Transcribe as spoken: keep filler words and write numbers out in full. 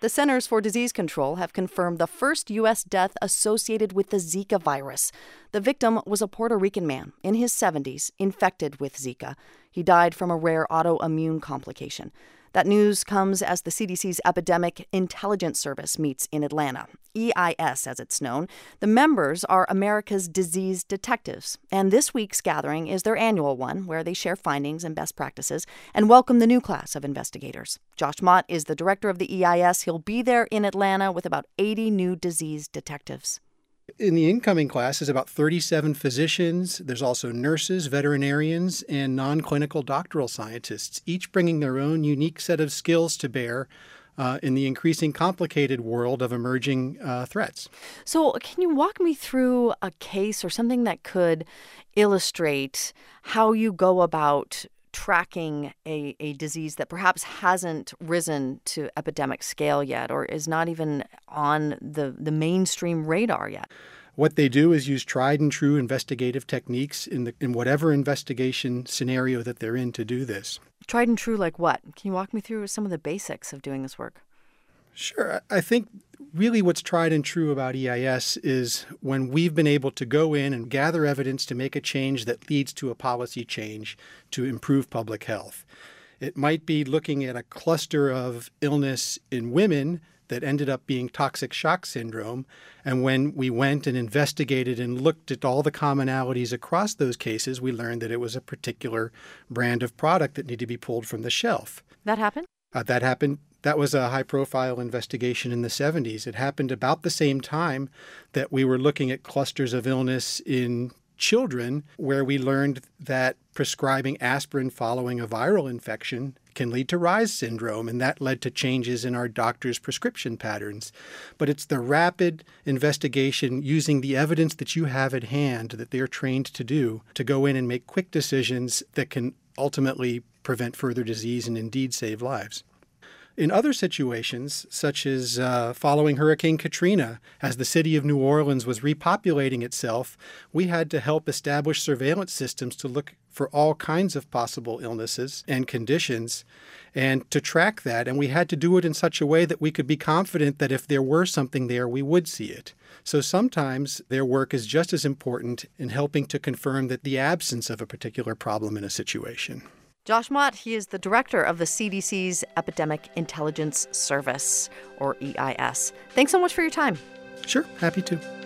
The Centers for Disease Control have confirmed the first U S death associated with the Zika virus. The victim was a Puerto Rican man in his seventies, infected with Zika. He died from a rare autoimmune complication. That news comes as the C D C's Epidemic Intelligence Service meets in Atlanta. E I S, as it's known. The members are America's disease detectives. And this week's gathering is their annual one, where they share findings and best practices and welcome the new class of investigators. Josh Mott is the director of the E I S. He'll be there in Atlanta with about eighty new disease detectives. In the incoming class is about thirty-seven physicians. There's also nurses, veterinarians, and non-clinical doctoral scientists, each bringing their own unique set of skills to bear uh, in the increasing complicated world of emerging uh, threats. So can you walk me through a case or something that could illustrate how you go about tracking a, a disease that perhaps hasn't risen to epidemic scale yet or is not even on the, the mainstream radar yet? What they do is use tried and true investigative techniques in the in whatever investigation scenario that they're in to do this. Tried and true like what? Can you walk me through some of the basics of doing this work? Sure. I think really what's tried and true about E I S is when we've been able to go in and gather evidence to make a change that leads to a policy change to improve public health. It might be looking at a cluster of illness in women that ended up being toxic shock syndrome. And when we went and investigated and looked at all the commonalities across those cases, we learned that it was a particular brand of product that needed to be pulled from the shelf. That happened? Uh, that happened. That was a high-profile investigation in the seventies. It happened about the same time that we were looking at clusters of illness in children, where we learned that prescribing aspirin following a viral infection can lead to Reyes syndrome, and that led to changes in our doctors' prescription patterns. But it's the rapid investigation using the evidence that you have at hand that they're trained to do to go in and make quick decisions that can ultimately prevent further disease and indeed save lives. In other situations, such as uh, following Hurricane Katrina, as the city of New Orleans was repopulating itself, we had to help establish surveillance systems to look for all kinds of possible illnesses and conditions and to track that. And we had to do it in such a way that we could be confident that if there were something there, we would see it. So sometimes their work is just as important in helping to confirm that the absence of a particular problem in a situation. Josh Mott, he is the director of the C D C's Epidemic Intelligence Service, or E I S. Thanks so much for your time. Sure, happy to.